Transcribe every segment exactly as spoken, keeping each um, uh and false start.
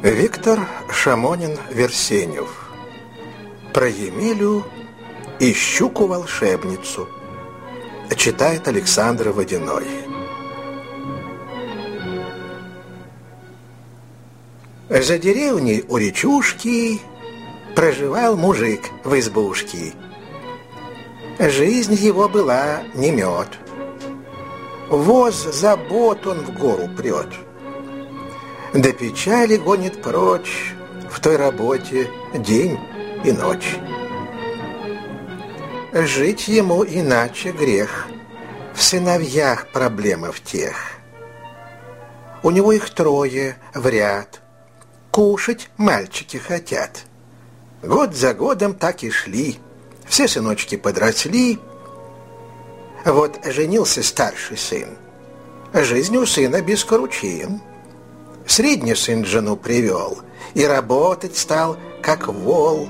Виктор Шамонин-Версенев. Про Емелю и щуку-волшебницу. Читает Александр Водяной. За деревней у речушки проживал мужик в избушке. Жизнь его была не мед. Воз забот он в гору прет. До печали гонит прочь в той работе день и ночь. Жить ему иначе грех, в сыновьях проблема в тех. У него их трое в ряд, кушать мальчики хотят. Год за годом так и шли, все сыночки подросли. Вот женился старший сын, жизнь у сына без кручин. Средний сын жену привел и работать стал, как вол.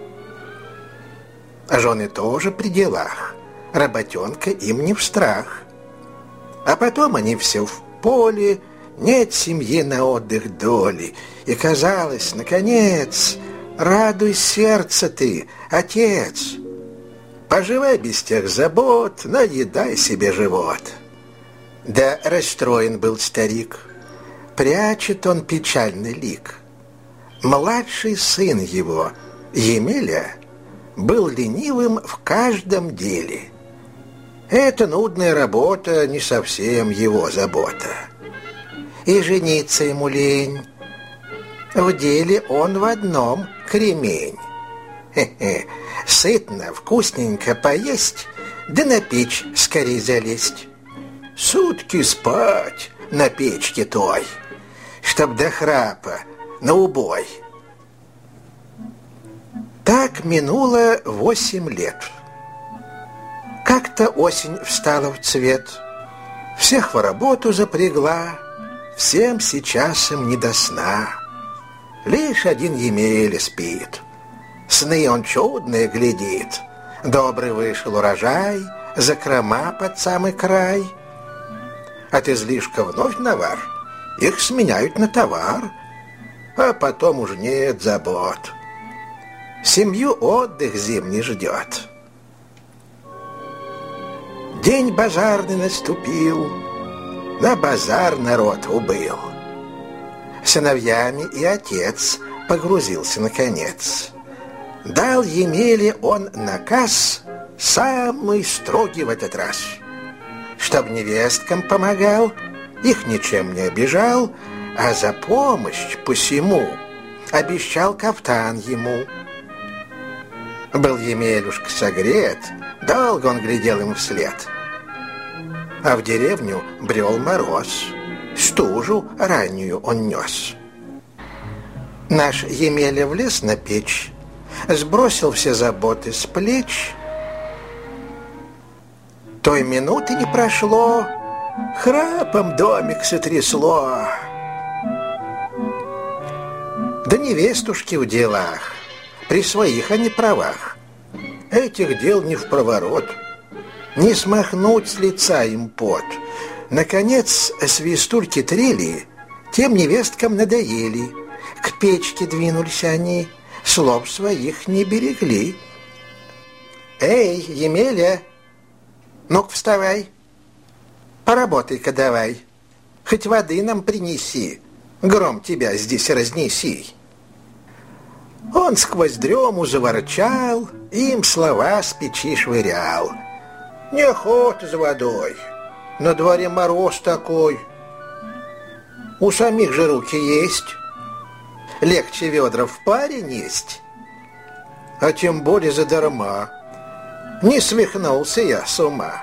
А жены тоже при делах, работенка им не в страх. А потом они все в поле, нет семьи на отдых доли. И казалось, наконец, радуй сердце ты, отец. Поживай без тех забот, наедай себе живот. Да расстроен был старик, прячет он печальный лик. Младший сын его, Емеля, был ленивым в каждом деле. Эта нудная работа не совсем его забота. И жениться ему лень. В деле он в одном кремень. Хе-хе, сытно, вкусненько поесть, да на печь скорей залезть. Сутки спать на печке той, чтоб до храпа на убой. Так минуло восемь лет. Как-то осень встала в цвет, всех в работу запрягла, всем сейчас им не до сна. Лишь один Емеля спит, сны он чудные глядит. Добрый вышел урожай, закрома под самый край. От излишка вновь навар, их сменяют на товар, а потом уж нет забот. Семью отдых зимний ждет. День базарный наступил, на базар народ убыл. Сыновьями и отец погрузился наконец. Дал Емеле он наказ, самый строгий в этот раз, чтоб невесткам помогал, их ничем не обижал, а за помощь посему обещал кафтан ему. Был Емелюшка согрет, долго он глядел им вслед. А в деревню брел мороз, стужу раннюю он нес. Наш Емеля влез на печь, сбросил все заботы с плеч. Той минуты не прошло, храпом домик сотрясло. Да невестушки в делах, при своих, а не правах. Этих дел не в проворот, не смахнуть с лица им пот. Наконец свистульки трели, тем невесткам надоели. К печке двинулись они, слов своих не берегли. Эй, Емеля, ну-ка вставай, поработай-ка давай, хоть воды нам принеси, гром тебя здесь разнеси. Он сквозь дрему заворчал, им слова с печи швырял. Неохота за водой, на дворе мороз такой. У самих же руки есть, легче ведра в паре несть, а тем более задарма. Не свихнулся я с ума.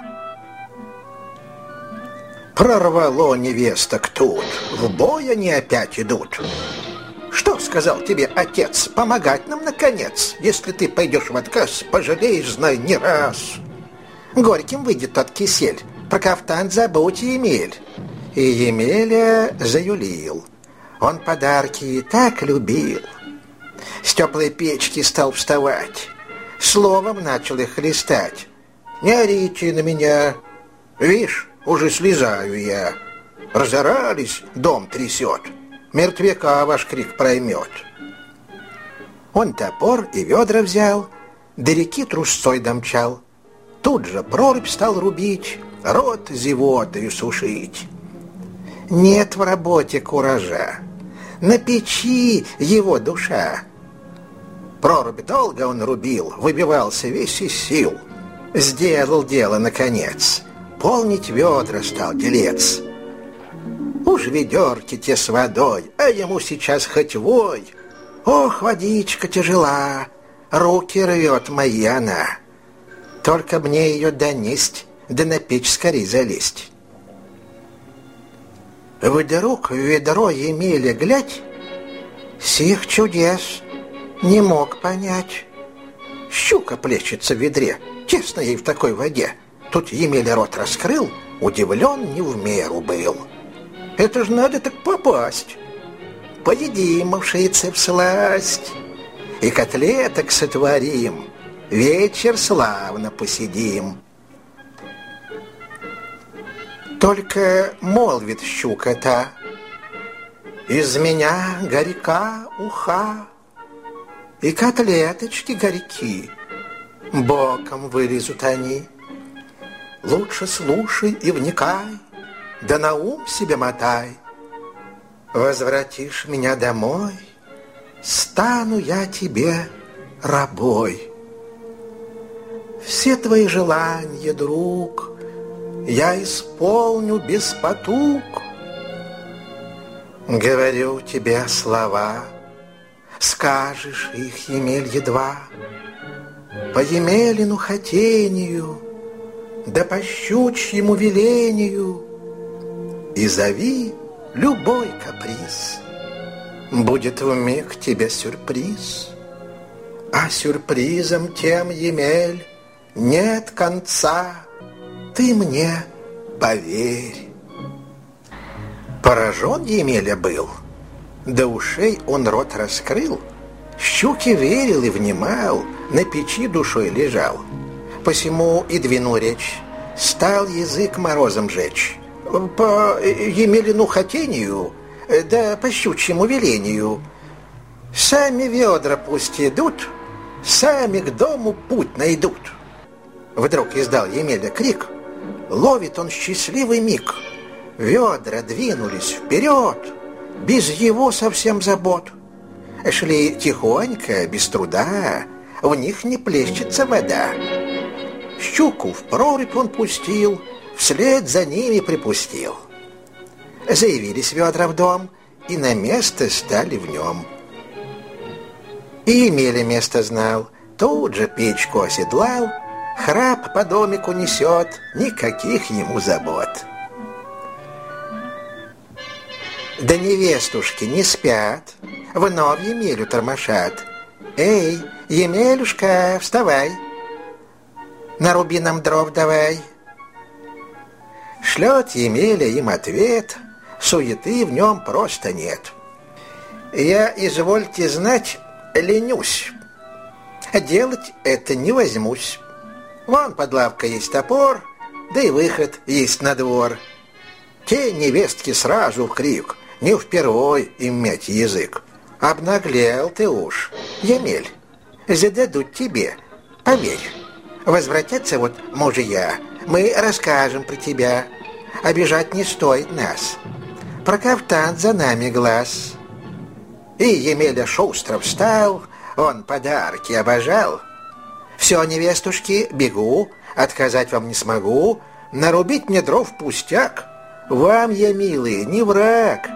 Прорвало невесток тут, в бой они опять идут. Что сказал тебе отец? Помогать нам, наконец. Если ты пойдешь в отказ, пожалеешь, знай, не раз. Горьким выйдет тот кисель, про кафтан забудь, Емель. И Емеля заюлил. Он подарки так любил. С теплой печки стал вставать, словом начал их хлестать. Не орите на меня, вишь, уже слезаю я. Разорались, дом трясет. мертвяка ваш крик проймет. Он топор и ведра взял, до реки трусцой домчал. Тут же прорубь стал рубить, рот зевотою сушить. Нет в работе куража, на печи его душа. Прорубь долго он рубил, выбивался весь из сил. Сделал дело, наконец, полнить ведра стал делец. Уж ведерки те с водой, а ему сейчас хоть вой. Ох, водичка тяжела, руки рвет мои она. Только мне ее донесть, да на печь скорей залезть. Вдруг в ведро Емеля глядь, сих чудес не мог понять. Щука плещется в ведре, тесно ей в такой воде. Тут Емеля рот раскрыл, удивлен не в меру был. Это ж надо так попасть. Поедим вшицы всласть, и котлеток сотворим, вечер славно посидим. Только молвит щука-то: из меня горька уха, и котлеточки горьки, боком вылезут они. Лучше слушай и вникай, да на ум себе мотай. Возвратишь меня домой, стану я тебе рабой. Все твои желания, друг, я исполню без потуг. Говорю тебе слова, скажешь их, Емель, едва. По Емелину хотению, да по щучьему велению, и зови любой каприз, будет вмиг тебе сюрприз. А сюрпризом тем, Емель, нет конца, ты мне поверь. Поражен Емеля был, до ушей он рот раскрыл, щуке верил и внимал, на печи душой лежал. Посему и двинул речь, стал язык морозом жечь. По Емелину хотению, да по щучьему велению, сами ведра пусть идут, сами к дому путь найдут. Вдруг издал Емеля крик, ловит он счастливый миг. Ведра двинулись вперед, без его совсем забот. Шли тихонько, без труда, в них не плещется вода. Щуку в прорубь он пустил, вслед за ними припустил. Заявились ведра в дом, и на место стали в нем. И Емеля место знал, тут же печку оседлал, храп по домику несет, никаких ему забот. Да невестушки не спят, вновь Емелю тормошат. Эй, Емелюшка, вставай, наруби нам дров давай. Шлет Емеля им ответ, суеты в нем просто нет. Я, извольте знать, ленюсь, делать это не возьмусь. Вон под лавкой есть топор, да и выход есть на двор. Те невестки сразу в крик, не впервой им мять язык. Обнаглел ты уж, Емель, зададут тебе, поверь. Возвратятся вот мужья, мы расскажем про тебя. Обижать не стоит нас, про кафтан за нами глаз. И Емеля шустро встал, он подарки обожал. Все, невестушки, бегу, отказать вам не смогу, нарубить мне дров пустяк, вам я, милые, не враг.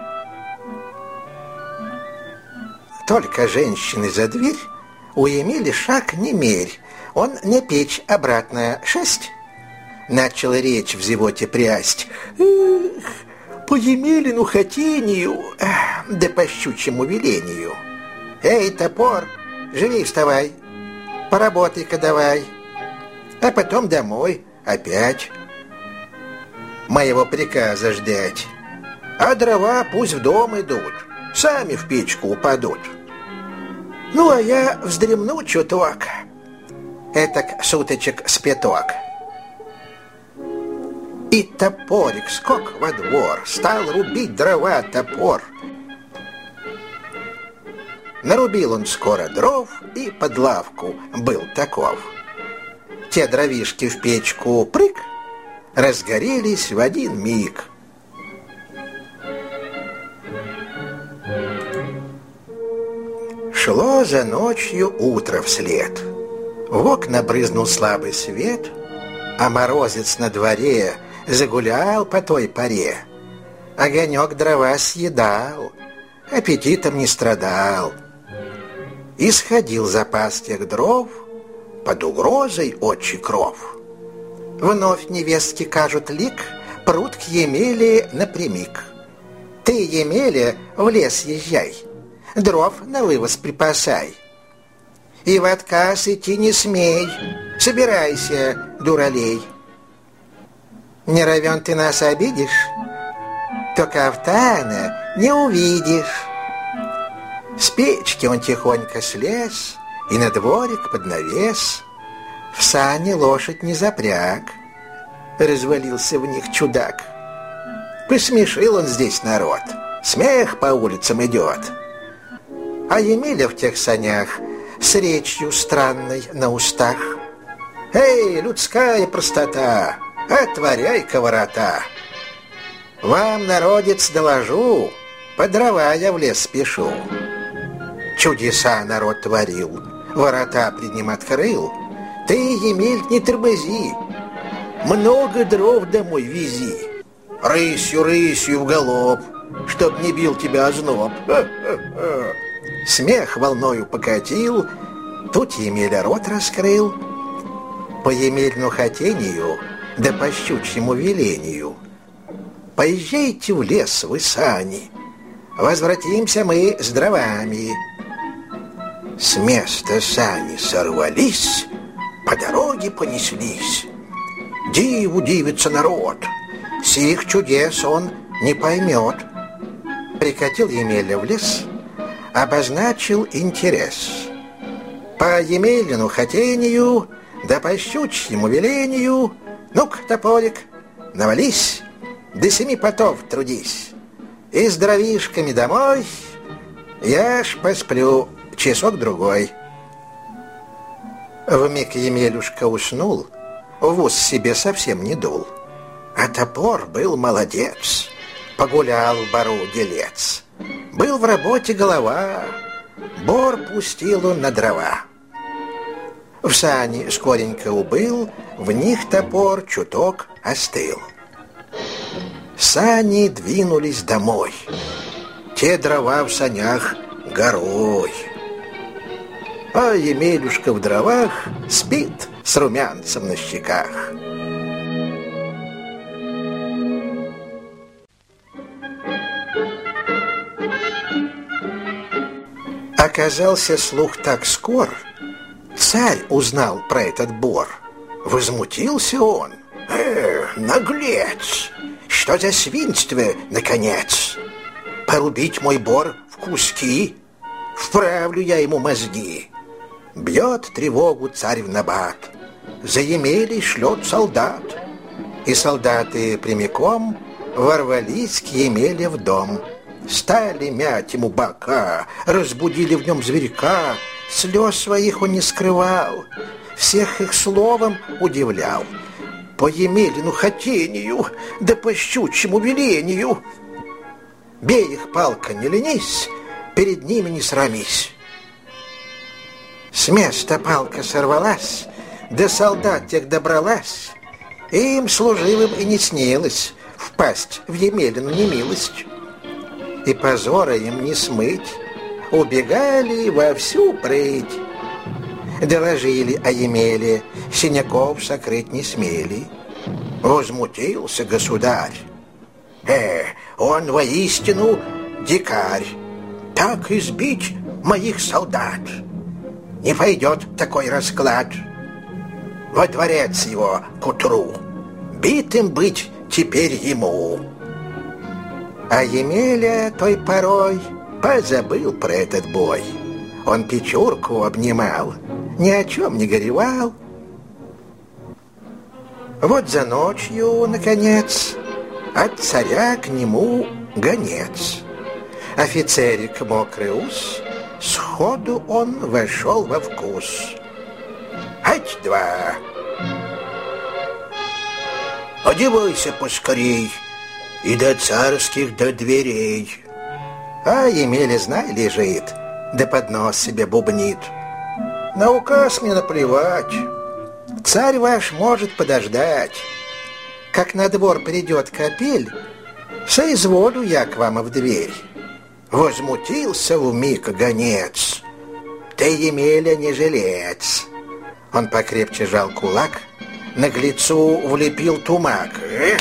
Только женщины за дверь, у Емели шаг не мерь, он на печь обратно шесть. Начал речь в зевоте прясть. Эх, по Емелину хотению, да по щучьему велению. Эй, топор, живей вставай, поработай-ка давай, а потом домой опять моего приказа ждать. А дрова пусть в дом идут, сами в печку упадут. Ну, а я вздремну чуток, этак суточек с пяток. И топорик скок во двор, стал рубить дрова топор. Нарубил он скоро дров и под лавку был таков. Те дровишки в печку прыг, разгорелись в один миг. Шло за ночью утро вслед. В окна брызнул слабый свет, а морозец на дворе загулял по той поре. Огонек дрова съедал, аппетитом не страдал. И сходил запас тех дров под угрозой отчий кров. Вновь невестки кажут лик, прут к Емеле напрямик. Ты, Емеля, в лес езжай, дров на вывоз припасай. И в отказ идти не смей, собирайся, дуралей. Не равен ты нас обидишь, то кафтана не увидишь. С печки он тихонько слез и на дворик под навес. В сани лошадь не запряг, развалился в них чудак. Посмешил он здесь народ, смех по улицам идет. А Емеля в тех санях с речью странной на устах: «Эй, людская простота, отворяй-ка ворота! Вам, народец, доложу, по дрова я в лес спешу». Чудеса народ творил, ворота пред ним открыл. Ты, Емель, не тормози, много дров домой вези. Рысью, рысью в галоп, чтоб не бил тебя озноб. Ха-ха-ха. Смех волною покатил, тут Емеля рот раскрыл. По Емельну хотению, да по щучьему велению: поезжайте в лес вы сани, возвратимся мы с дровами. С места сани сорвались, по дороге понеслись. Диву дивится народ, сих чудес он не поймет. Прикатил Емеля в лес, обозначил интерес. По Емелину хотению, да по щучьему велению: ну-ка, топорик, навались, до семи потов трудись. И с дровишками домой я ж посплю часок-другой. Вмиг Емелюшка уснул, в ус себе совсем не дул. А топор был молодец, погулял в бору делец. Был в работе голова, бор пустил он на дрова. В сани скоренько убыл, в них топор чуток остыл. Сани двинулись домой, те дрова в санях горой. А Емелюшка в дровах спит с румянцем на щеках. Оказался слух так скор, царь узнал про этот бор. Возмутился он: «Э, наглец! Что за свинство, наконец? Порубить мой бор в куски? Вправлю я ему мозги». Бьет тревогу царь в набат, за Емелей шлет солдат. И солдаты прямиком ворвались к Емеле в дом. Стали мять ему бока, разбудили в нем зверька. Слез своих он не скрывал, всех их словом удивлял. По Емелину хотению, да по щучьему велению: бей их, палка, не ленись, перед ними не срамись. С места палка сорвалась, до солдат тех добралась. Им, служивым, и не снилось впасть в Емелину немилость. И позора им не смыть, убегали во всю прыть. Доложили о Емеле, синяков сокрыть не смели. Возмутился государь: «Э, он воистину дикарь, так избить моих солдат! Не пойдет такой расклад. Во дворец его к утру, битым быть теперь ему». А Емеля той порой позабыл про этот бой. Он Печурку обнимал, ни о чем не горевал. Вот за ночью, наконец, от царя к нему гонец. Офицерик мокрый ус Сходу он вошел во вкус. Ать-два! Одевайся поскорей, и до царских, до дверей. А Емеля, знай, лежит, да под нос себе бубнит. На указ мне наплевать. Царь ваш может подождать. Как на двор придет капель, соизволю я к вам в дверь. Возмутился вмиг гонец. Ты, Емеля, не жилец. Он покрепче жал кулак, наглецу влепил тумак.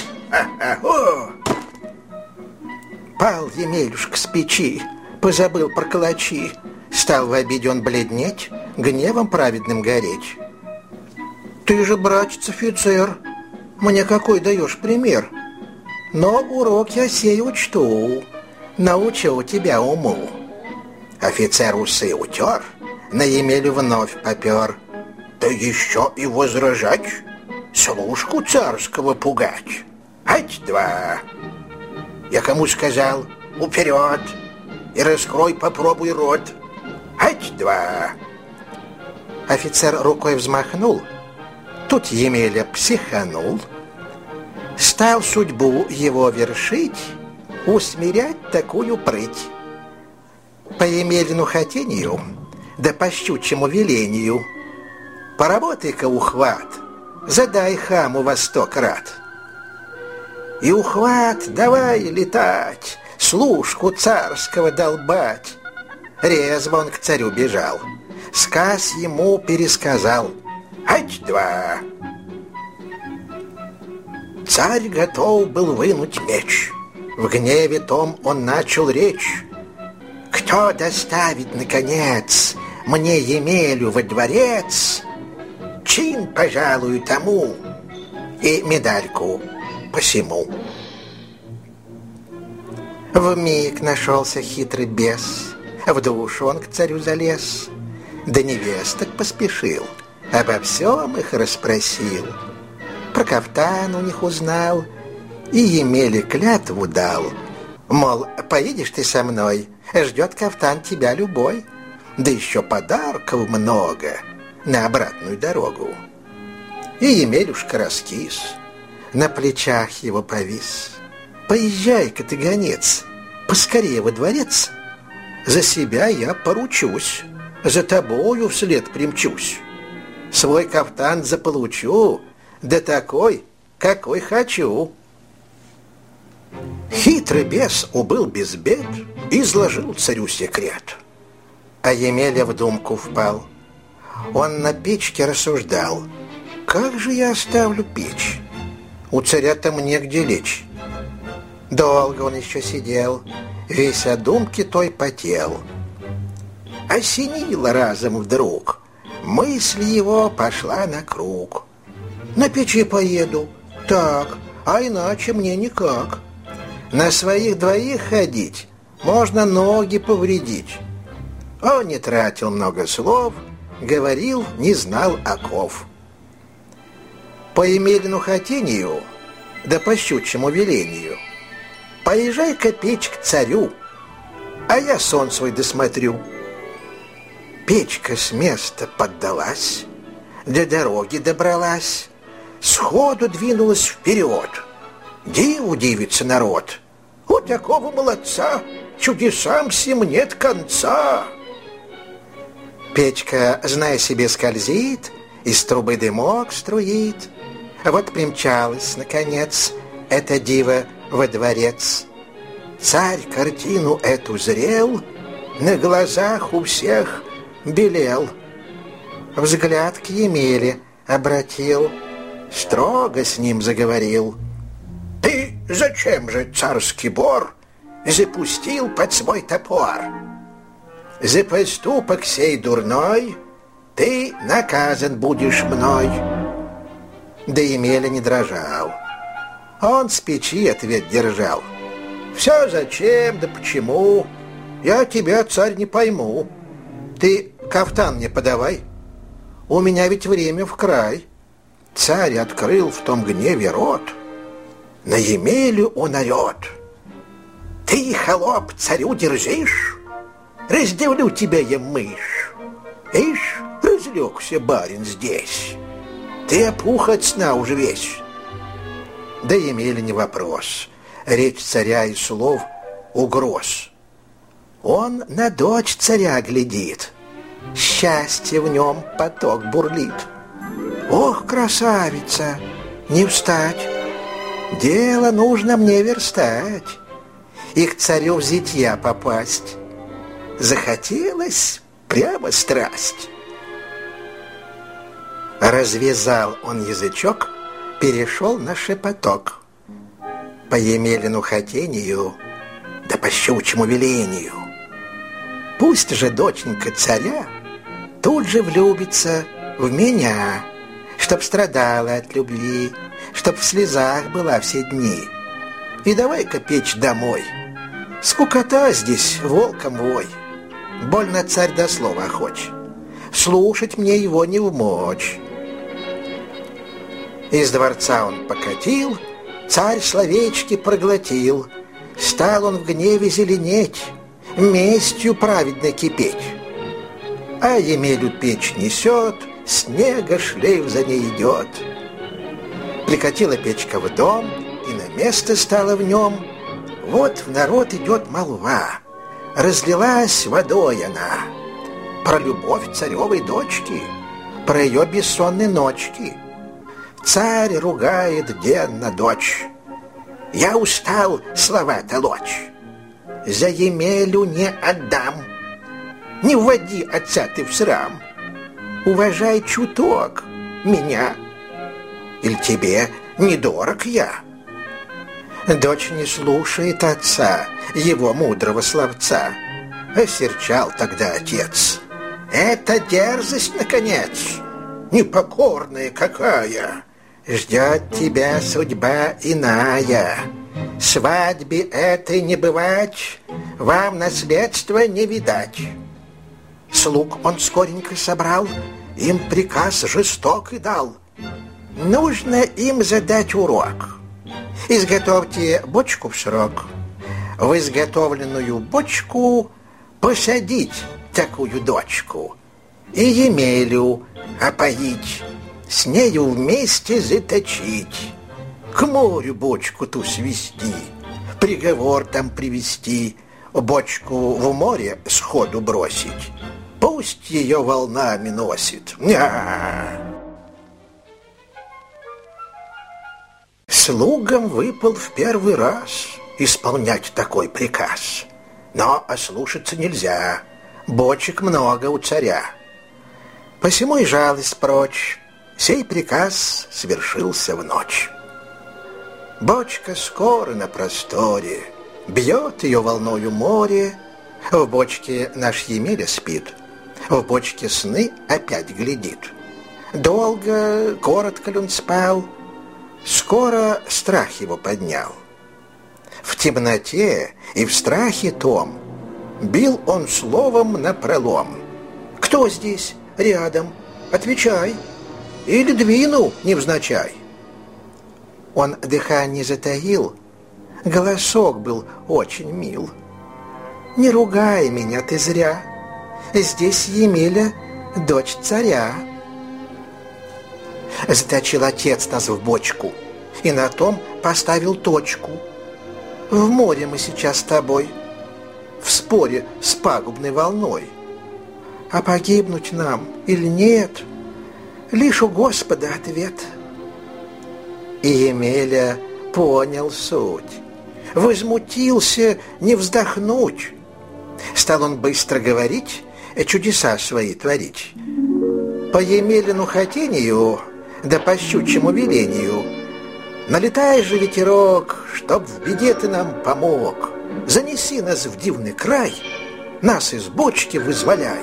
Пал Емелюшка с печи, позабыл про калачи. Стал в обиде он бледнеть, гневом праведным гореть. Ты же, братец, офицер, мне какой даешь пример? Но урок я сей учту, научу тебя уму. Офицер усы утер, на Емелю вновь попер. Да еще и возражать, служку царского пугать. Ать-два! Я кому сказал, уперед, и раскрой, попробуй рот. Ать-два! Офицер рукой взмахнул, тут Емеля психанул, стал судьбу его вершить, усмирять такую прыть. По Емелину хотению, да по щучьему велению, поработай-ка ухват, задай хаму во сто крат. И ухват давай летать, служку царского долбать. Резво он к царю бежал, сказ ему пересказал. Ать-два! Царь готов был вынуть меч. В гневе том он начал речь. Кто доставит, наконец, мне Емелю во дворец, чин пожалую тому и медальку посему. Вмиг нашелся хитрый бес, в душу он к царю залез, да невесток поспешил, обо всем их расспросил. Про кафтан у них узнал и Емеле клятву дал. Мол, поедешь ты со мной, ждет кафтан тебя любой, да еще подарков много на обратную дорогу. И Емелюшка раскис, на плечах его повис. Поезжай-ка ты, гонец, поскорее во дворец. За себя я поручусь, за тобою вслед примчусь. Свой кафтан заполучу, да такой, какой хочу. Хитрый бес убыл без бед, изложил царю секрет. А Емеля в думку впал. Он на печке рассуждал: как же я оставлю печь? У царя-то мне где лечь. Долго он еще сидел, весь от думки той потел. Осенило разом вдруг, мысль его пошла на круг. На печи поеду, так, а иначе мне никак. На своих двоих ходить, можно ноги повредить. Он не тратил много слов, говорил, не знал оков. По Емелину хотению, да по щучьему велению, поезжай-ка печь к царю, а я сон свой досмотрю. Печка с места поддалась, до дороги добралась, сходу двинулась вперед. Диву дивится народ, у такого молодца чудесам сим нет конца. Печка, зная себе, скользит, из трубы дымок струит. Вот примчалась, наконец, эта дива во дворец. Царь картину эту зрел, на глазах у всех белел. Взгляд к Емеле обратил, строго с ним заговорил. Ты зачем же, царский бор, запустил под свой топор? За поступок сей дурной ты наказан будешь мной. Да Емеля не дрожал, он с печи ответ держал. Все зачем, да почему, я тебя, царь, не пойму. Ты кафтан мне подавай, у меня ведь время вкрай. Царь открыл в том гневе рот, на Емелю он орет. Ты, холоп, царю дерзишь? раздавлю тебя я, мышь. Ишь, разлегся барин здесь. Ты опух от сна уже весь. Да Емеля не вопрос. Речь царя и слов угроз. Он на дочь царя глядит. Счастье в нем поток бурлит. Ох, красавица, не встать. Дело нужно мне верстать и к царю в зятья попасть. Захотелось прямо страсть. Развязал он язычок, перешел на шепоток. По Емелину хотению, да по щучьему велению. Пусть же доченька царя тут же влюбится в меня, чтоб страдала от любви, чтоб в слезах была все дни. И давай-ка печь домой. Скукота здесь волком вой. Больно царь до слова охоч. Слушать мне его не вмочь. Из дворца он покатил, царь словечки проглотил. Стал он в гневе зеленеть, местью праведно кипеть. А Емелю печь несет, снега шлейф за ней идет. Прикатила печка в дом, и на место стала в нем. Вот в народ идет молва, разлилась водой она. Про любовь царевой дочки, про ее бессонные ночки. Царь ругает денно дочь. Я устал слова толочь. За Емелю не отдам. Не вводи отца ты в срам. Уважай чуток меня. Или тебе недорог я? Дочь не слушает отца, его мудрого словца. Осерчал тогда отец. Это дерзость, наконец, непокорная какая. Ждет тебя судьба иная. Свадьбе этой не бывать, вам наследства не видать. Слуг он скоренько собрал, им приказ жестокий дал. Нужно им задать урок. Изготовьте бочку в срок. В изготовленную бочку посадить такую дочку и Емелю опоить, с нею вместе заточить, к морю бочку ту свести, приговор там привести, бочку в море сходу бросить, пусть ее волнами носит. Ня! Слугам выпал в первый раз исполнять такой приказ, но ослушаться нельзя, бочек много у царя. Посему и жалость прочь, сей приказ свершился в ночь. Бочка скоро на просторе, бьет ее волною море. В бочке наш Емеля спит, в бочке сны опять глядит. Долго, коротко ли он спал, скоро страх его поднял. В темноте и в страхе том бил он словом напролом. Кто здесь рядом? Отвечай, или двину невзначай. Он дыхание затаил, голосок был очень мил. Не ругай меня ты зря, здесь Емеля, дочь царя. Заточил отец нас в бочку и на том поставил точку. В море мы сейчас с тобой, в споре с пагубной волной. А погибнуть нам или нет, лишь у Господа ответ. И Емеля понял суть, возмутился не вздохнуть. Стал он быстро говорить, чудеса свои творить. По Емелину хотению, да по щучьему велению, налетай же, ветерок, чтоб в беде ты нам помог. Занеси нас в дивный край, нас из бочки вызволяй.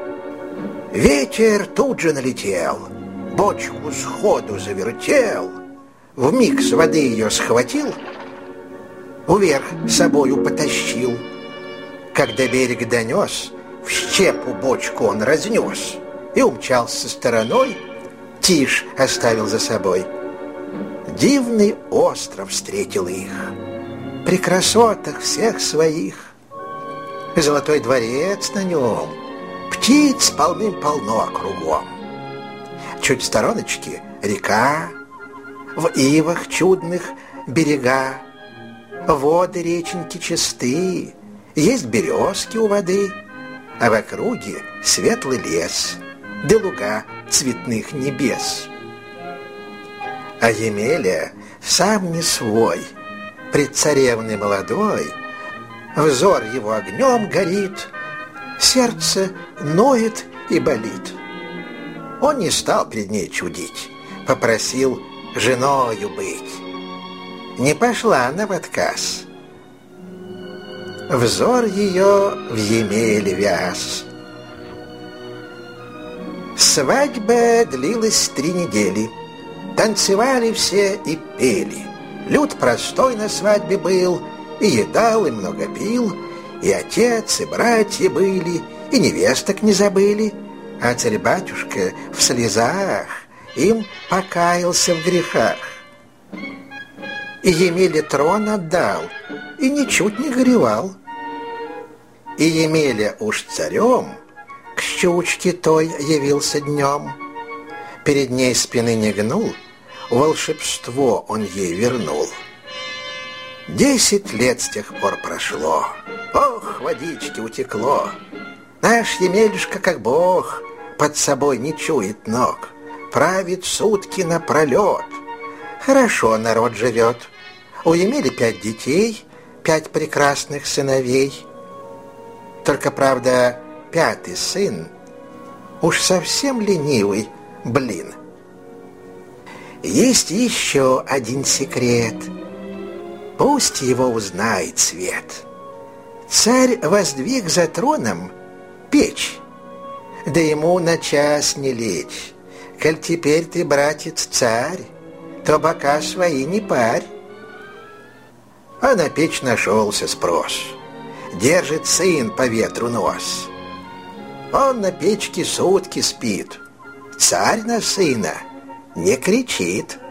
Ветер тут же налетел, бочку сходу завертел, вмиг с воды ее схватил, вверх собою потащил. Когда берег донес, в щепу бочку он разнес и умчался стороной, тишь оставил за собой. Дивный остров встретил их, при красотах всех своих. Золотой дворец на нем, птиц полным-полно кругом. Чуть в стороночке река, в ивах чудных берега, воды реченьки чистые, есть березки у воды, а в округе светлый лес, да луга цветных небес. А Емеля сам не свой, пред царевной молодой, взор его огнем горит, сердце ноет и болит. Он не стал пред ней чудить, попросил женою быть. Не пошла она в отказ. Взор ее в Емеле вяз. Свадьба длилась три недели. Танцевали все и пели. Люд простой на свадьбе был, и едал, и много пил, и отец, и братья были, и невесток не забыли. А царь-батюшка в слезах им покаялся в грехах. И Емеле трон отдал, и ничуть не горевал. И Емеля уж царем к щучке той явился днем. Перед ней спины не гнул, волшебство он ей вернул. Десять лет с тех пор прошло, ох, водички утекло. Наш Емелюшка, как бог, под собой не чует ног, правит сутки напролет. Хорошо народ живет. У Емели пять детей, пять прекрасных сыновей. Только, правда, пятый сын уж совсем ленивый, блин. Есть еще один секрет. Пусть его узнает свет. Царь воздвиг за троном печь, да ему на час не лечь. Коль теперь ты, братец, царь, то бока свои не парь. А на печь нашелся спрос. Держит сын по ветру нос. Он на печке сутки спит. Царь на сына не кричит.